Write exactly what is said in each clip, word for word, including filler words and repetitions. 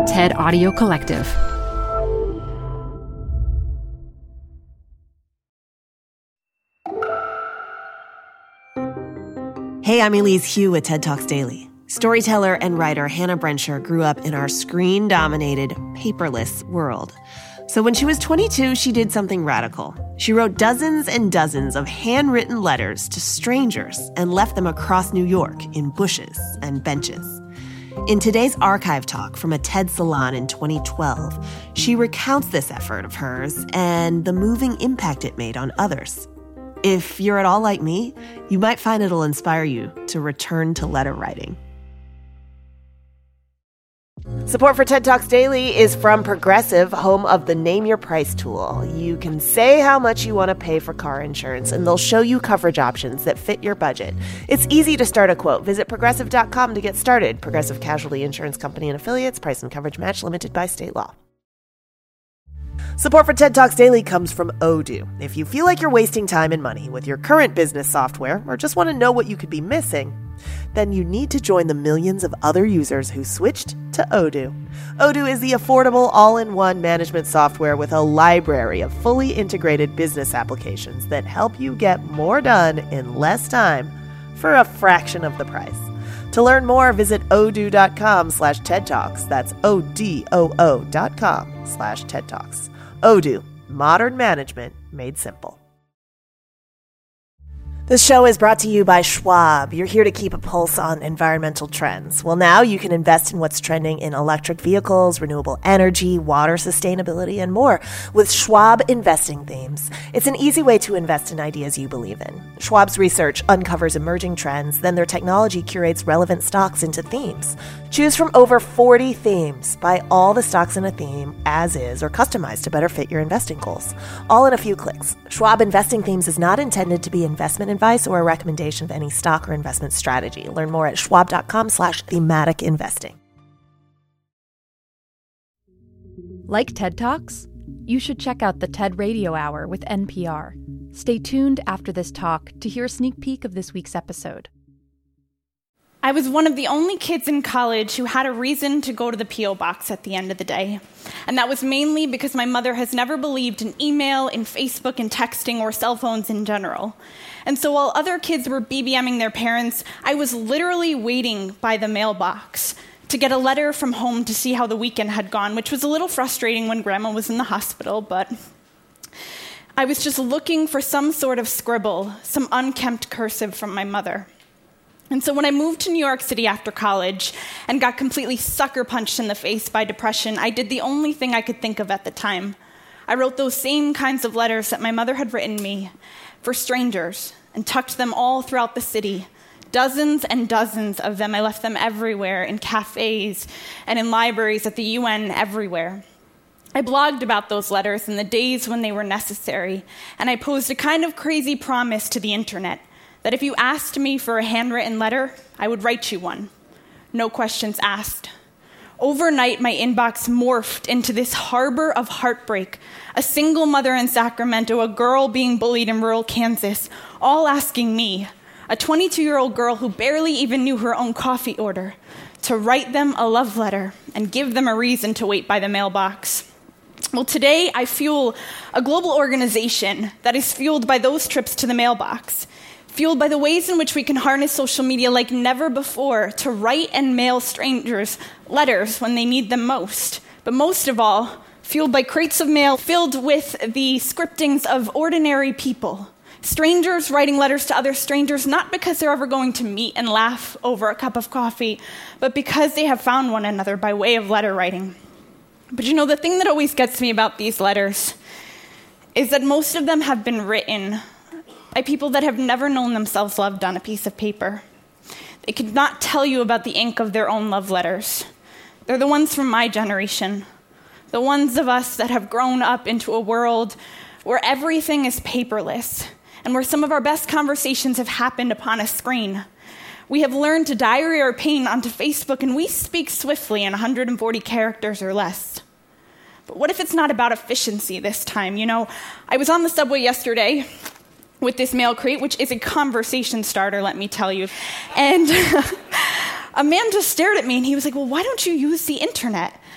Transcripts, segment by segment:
TED Audio Collective. Hey, I'm Elise Hu with TED Talks Daily. Storyteller and writer Hannah Brensher grew up in our screen-dominated, paperless world. So when she was twenty-two, she did something radical. She wrote dozens and dozens of handwritten letters to strangers and left them across New York in bushes and benches. In today's archive talk from a TED Salon in twenty twelve, she recounts this effort of hers and the moving impact it made on others. If you're at all like me, you might find it'll inspire you to return to letter writing. Support for TED Talks Daily is from Progressive, home of the Name Your Price tool. You can say how much you want to pay for car insurance, and they'll show you coverage options that fit your budget. It's easy to start a quote. Visit progressive dot com to get started. Progressive Casualty Insurance Company and Affiliates. Price and coverage match limited by state law. Support for TED Talks Daily comes from Odoo. If you feel like you're wasting time and money with your current business software or just want to know what you could be missing, then you need to join the millions of other users who switched to Odoo. Odoo is the affordable all-in-one management software with a library of fully integrated business applications that help you get more done in less time for a fraction of the price. To learn more, visit odoo.com slash TED Talks. That's O-D-O-O dot com slash TED Talks. Odoo, modern management made simple. This show is brought to you by Schwab. You're here to keep a pulse on environmental trends. Well, now you can invest in what's trending in electric vehicles, renewable energy, water sustainability, and more with Schwab Investing Themes. It's an easy way to invest in ideas you believe in. Schwab's research uncovers emerging trends, then their technology curates relevant stocks into themes. Choose from over forty themes. Buy all the stocks in a theme as is or customized to better fit your investing goals. All in a few clicks. Schwab Investing Themes is not intended to be investment advice or a recommendation of any stock or investment strategy. Learn more at schwab.com slash thematic investing. Like TED Talks? You should check out the TED Radio Hour with N P R. Stay tuned after this talk to hear a sneak peek of this week's episode. I was one of the only kids in college who had a reason to go to the P O box at the end of the day. And that was mainly because my mother has never believed in email, in Facebook, and texting, or cell phones in general. And so while other kids were B B M-ing their parents, I was literally waiting by the mailbox to get a letter from home to see how the weekend had gone, which was a little frustrating when Grandma was in the hospital, but I was just looking for some sort of scribble, some unkempt cursive from my mother. And so when I moved to New York City after college and got completely sucker punched in the face by depression, I did the only thing I could think of at the time. I wrote those same kinds of letters that my mother had written me for strangers and tucked them all throughout the city. Dozens and dozens of them. I left them everywhere, in cafes and in libraries, at the U N, everywhere. I blogged about those letters in the days when they were necessary, and I posed a kind of crazy promise to the internet that if you asked me for a handwritten letter, I would write you one. No questions asked. Overnight, my inbox morphed into this harbor of heartbreak. A single mother in Sacramento, a girl being bullied in rural Kansas, all asking me, a twenty-two-year-old girl who barely even knew her own coffee order, to write them a love letter and give them a reason to wait by the mailbox. Well, today I fuel a global organization that is fueled by those trips to the mailbox, fueled by the ways in which we can harness social media like never before to write and mail strangers letters when they need them most. But most of all, fueled by crates of mail filled with the scriptings of ordinary people. Strangers writing letters to other strangers, not because they're ever going to meet and laugh over a cup of coffee, but because they have found one another by way of letter writing. But you know, the thing that always gets me about these letters is that most of them have been written by people that have never known themselves loved on a piece of paper. They could not tell you about the ink of their own love letters. They're the ones from my generation, the ones of us that have grown up into a world where everything is paperless and where some of our best conversations have happened upon a screen. We have learned to diary our pain onto Facebook, and we speak swiftly in one hundred forty characters or less. But what if it's not about efficiency this time? You know, I was on the subway yesterday with this mail crate, which is a conversation starter, let me tell you. And a man just stared at me, and he was like, well, why don't you use the internet?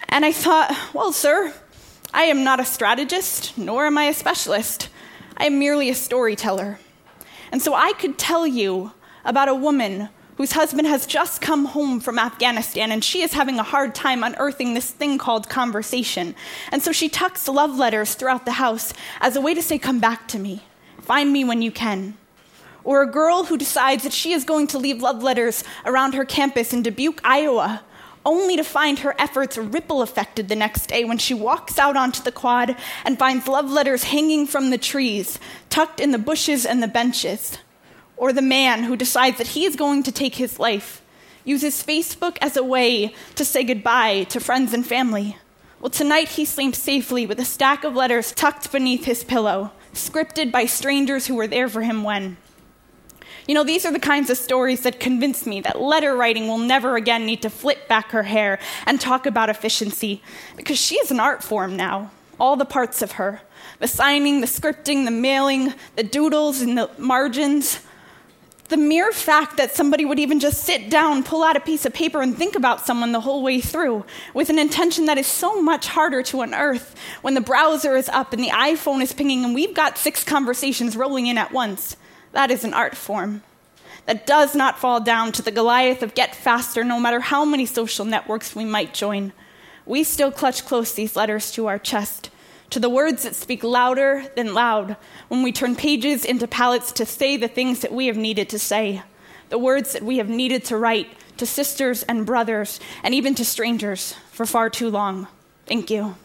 And I thought, well, sir, I am not a strategist, nor am I a specialist. I am merely a storyteller. And so I could tell you about a woman whose husband has just come home from Afghanistan, and she is having a hard time unearthing this thing called conversation. And so she tucks love letters throughout the house as a way to say, come back to me. Find me when you can. Or a girl who decides that she is going to leave love letters around her campus in Dubuque, Iowa, only to find her efforts ripple affected the next day when she walks out onto the quad and finds love letters hanging from the trees, tucked in the bushes and the benches. Or the man who decides that he is going to take his life, uses Facebook as a way to say goodbye to friends and family. Well, tonight he sleeps safely with a stack of letters tucked beneath his pillow, scripted by strangers who were there for him when. You know, these are the kinds of stories that convince me that letter writing will never again need to flip back her hair and talk about efficiency, because she is an art form now, all the parts of her. The signing, the scripting, the mailing, the doodles and the margins. The mere fact that somebody would even just sit down, pull out a piece of paper, and think about someone the whole way through with an intention that is so much harder to unearth when the browser is up and the iPhone is pinging and we've got six conversations rolling in at once. That is an art form that does not fall down to the Goliath of get faster no matter how many social networks we might join. We still clutch close these letters to our chest, to the words that speak louder than loud when we turn pages into palettes to say the things that we have needed to say, the words that we have needed to write to sisters and brothers and even to strangers for far too long. Thank you.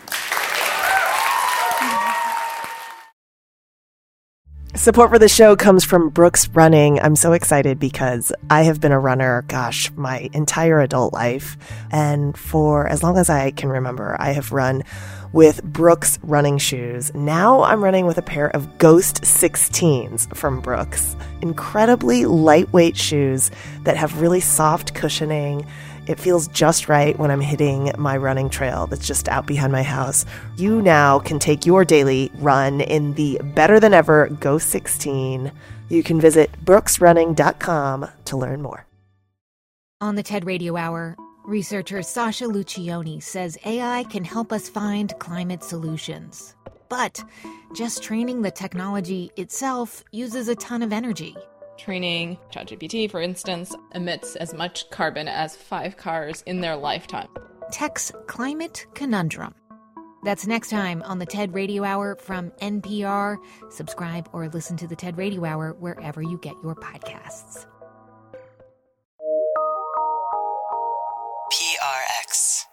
Support for the show comes from Brooks Running. I'm so excited because I have been a runner, gosh, my entire adult life. And for as long as I can remember, I have run with Brooks running shoes. Now I'm running with a pair of Ghost sixteens from Brooks. Incredibly lightweight shoes that have really soft cushioning. It feels just right when I'm hitting my running trail that's just out behind my house. You now can take your daily run in the better than ever Ghost sixteen. You can visit brooks running dot com to learn more. On the TED Radio Hour, researcher Sasha Lucioni says A I can help us find climate solutions. But just training the technology itself uses a ton of energy. Training ChatGPT, for instance, emits as much carbon as five cars in their lifetime. Tech's Climate Conundrum. That's next time on the TED Radio Hour from N P R. Subscribe or listen to the TED Radio Hour wherever you get your podcasts. P R X.